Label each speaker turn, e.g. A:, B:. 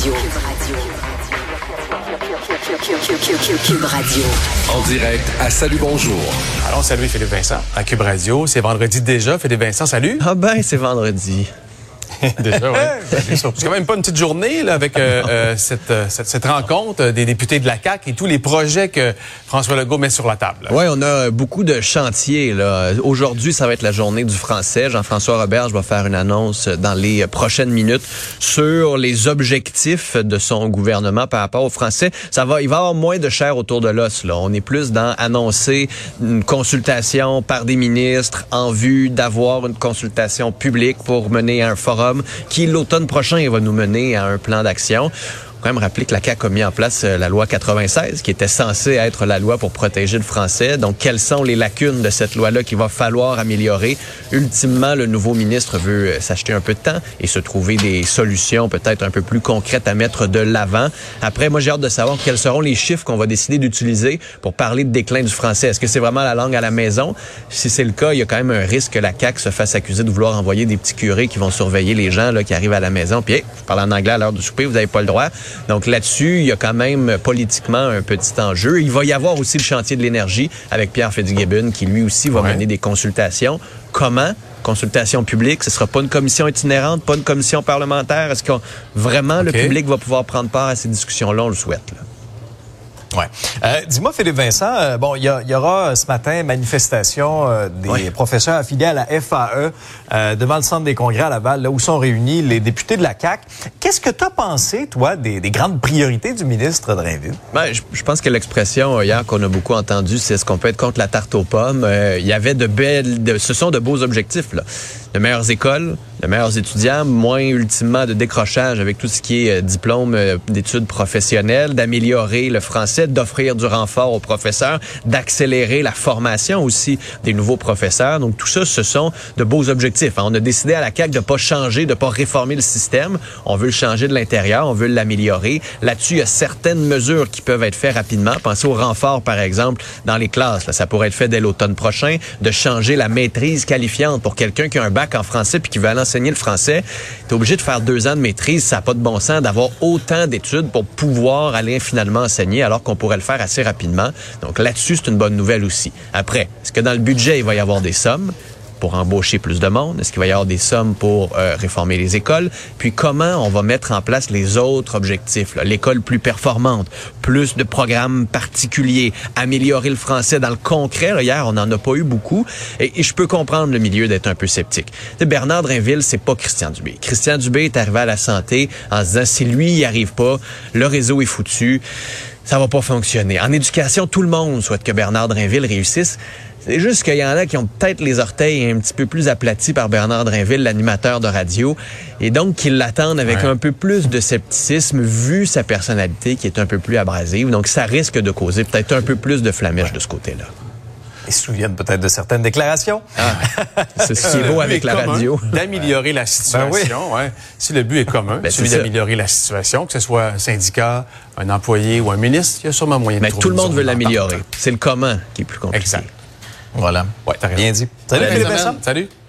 A: Cube Radio.
B: En direct à Salut Bonjour.
C: Alors, salut Philippe Vincent à Cube Radio. C'est vendredi déjà. Philippe Vincent, salut.
D: Ah ben, c'est vendredi.
C: Déjà, oui. C'est quand même pas une petite journée là, avec cette rencontre des députés de la CAQ et tous les projets que François Legault met sur la table.
D: Oui, on a beaucoup de chantiers. Là. Aujourd'hui, ça va être la journée du français. Jean-François Roberge va faire une annonce dans les prochaines minutes sur les objectifs de son gouvernement par rapport au français. Il va y avoir moins de chair autour de l'os. Là. On est plus dans annoncer une consultation par des ministres en vue d'avoir une consultation publique pour mener un forum qui, l'automne prochain, va nous mener à un plan d'action. Faut quand même rappeler que la CAQ a mis en place la loi 96, qui était censée être la loi pour protéger le français. Donc, quelles sont les lacunes de cette loi-là qu'il va falloir améliorer? Ultimement, le nouveau ministre veut s'acheter un peu de temps et se trouver des solutions peut-être un peu plus concrètes à mettre de l'avant. Après, moi, j'ai hâte de savoir quels seront les chiffres qu'on va décider d'utiliser pour parler de déclin du français. Est-ce que c'est vraiment la langue à la maison? Si c'est le cas, il y a quand même un risque que la CAQ se fasse accuser de vouloir envoyer des petits curés qui vont surveiller les gens là, qui arrivent à la maison. Puis, hey, je parle en anglais à l'heure du souper, vous n'avez pas le droit. Donc là-dessus, il y a quand même politiquement un petit enjeu. Il va y avoir aussi le chantier de l'énergie avec Pierre Fitzgibbon qui lui aussi va mener des consultations. Comment? Consultation publique, ce sera pas une commission itinérante, pas une commission parlementaire. Est-ce que vraiment le public va pouvoir prendre part à ces discussions-là? On le souhaite. Là.
E: Ouais. Dis-moi, Philippe Vincent, bon, il y aura ce matin manifestation des professeurs affiliés à la FAE devant le centre des congrès à Laval, là où sont réunis les députés de la CAQ. Qu'est-ce que tu as pensé, toi, des grandes priorités du ministre Drainville? Ben,
D: je pense que l'expression hier qu'on a beaucoup entendue, c'est ce qu'on peut être contre la tarte aux pommes. Il y avait ce sont de beaux objectifs, là. De meilleures écoles, de meilleurs étudiants, moins ultimement de décrochage avec tout ce qui est diplôme d'études professionnelles, d'améliorer le français, d'offrir du renfort aux professeurs, d'accélérer la formation aussi des nouveaux professeurs. Donc tout ça, ce sont de beaux objectifs. On a décidé à la CAQ de pas changer, de pas réformer le système. On veut le changer de l'intérieur, on veut l'améliorer. Là-dessus, il y a certaines mesures qui peuvent être faites rapidement. Pensez au renfort, par exemple, dans les classes. Là, ça pourrait être fait dès l'automne prochain, de changer la maîtrise qualifiante pour quelqu'un qui a un bac en français puis qui veut aller enseigner le français. T'es obligé de faire 2 ans de maîtrise. Ça n'a pas de bon sens d'avoir autant d'études pour pouvoir aller finalement enseigner alors qu'on pourrait le faire assez rapidement. Donc là-dessus, c'est une bonne nouvelle aussi. Après, est-ce que dans le budget, il va y avoir des sommes pour embaucher plus de monde? Est-ce qu'il va y avoir des sommes pour réformer les écoles? Puis comment on va mettre en place les autres objectifs? Là? L'école plus performante, plus de programmes particuliers, améliorer le français dans le concret. Là, hier, on n'en a pas eu beaucoup. Et je peux comprendre le milieu d'être un peu sceptique. T'sais, Bernard Drainville, c'est pas Christian Dubé. Christian Dubé est arrivé à la santé en se disant, si lui, il n'y arrive pas, le réseau est foutu. Ça va pas fonctionner. En éducation, tout le monde souhaite que Bernard Drainville réussisse. C'est juste qu'il y en a qui ont peut-être les orteils un petit peu plus aplatis par Bernard Drainville, l'animateur de radio, et donc qui l'attendent avec un peu plus de scepticisme vu sa personnalité qui est un peu plus abrasive. Donc ça risque de causer peut-être un peu plus de flamèche de ce côté-là.
E: Ils se souviennent peut-être de certaines déclarations.
D: C'est ce qui est beau avec la radio.
C: D'améliorer la situation. Ouais. Si le but est commun, celui d'améliorer la situation, que ce soit un syndicat, un employé ou un ministre, il y a sûrement moyen de trouver.
D: Mais tout le monde veut l'améliorer. C'est le comment qui est plus compliqué.
C: Exact.
E: Voilà.
C: Ouais, t'as raison.
E: Bien dit. Salut Philippe Vincent.
C: Salut.